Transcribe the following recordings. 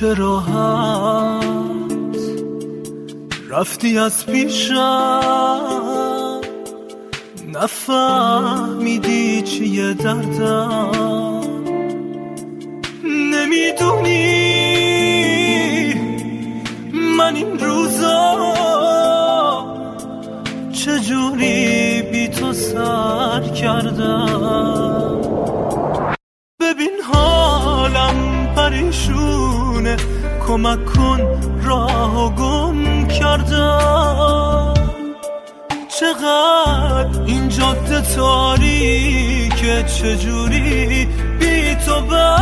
چه راحت رفتی از پیشم، نفهمیدی چیه دردم، نمیدونی من این روزا چجوری بی تو سر کردم. ببین حالم پریشونه، کمک کن راهو گم کردم. چقدر این جاده تاریکه، چجوری بی تو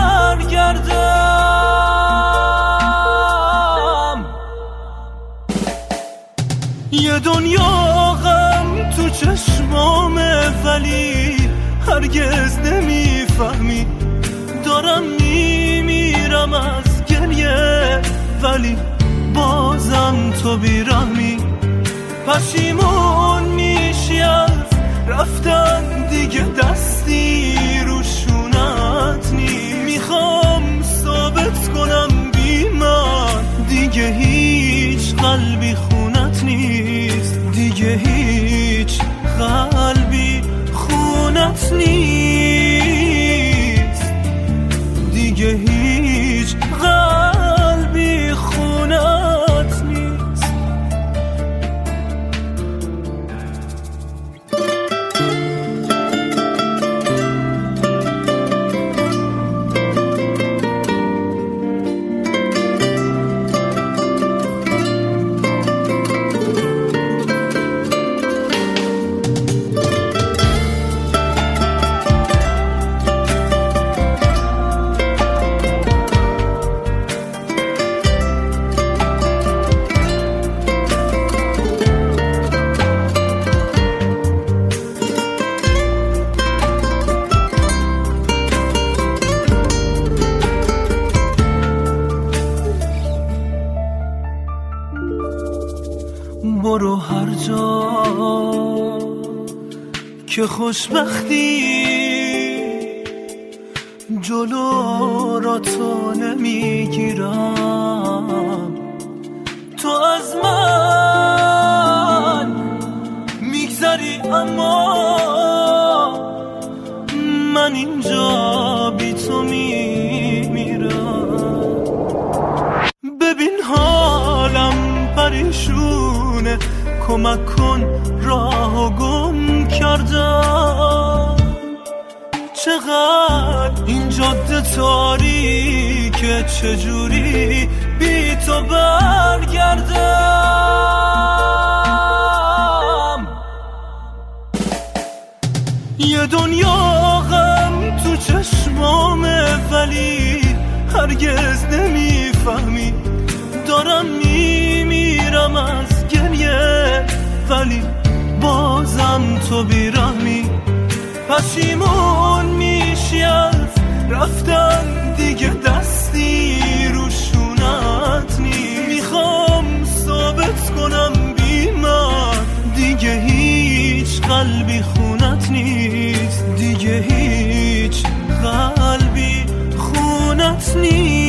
برگردم. یه دنیا غم تو چشمامه ولی هرگز نمیفهمی، دارم میمیرم از گریه ولی بازم تو بیرحمی. پشیمون میشی از رفتن دیگه، دستی رو شونت نی. میخوام ثابت کنم بی من دیگه هیچ قلبی خونت نیست، دیگه هیچ قلبی خونت نیست، دیگه هیچ قلبی خونت نیست. برو هر جا که خوشبختی جلو را تو نمیگیرم. تو از من میگذری اما من اینجا بی تو میمیرم. ببین حالم پریشونه، کمک کن راهو گم کردم. چقدر این جاده تاریکه، چجوری بی تو برگردم. یه دنیا غم تو چشمامه ولی هرگز نمیفهمی، دارم میمیرم از گریه ولی بازم تو بیرحمی. پشیمون میشی از رفتن دیگه، دستی رو شونت نی. میخوام ثابت کنم بی من دیگه هیچ قلبی خونت نیست، دیگه هیچ قلبی خونت نیست.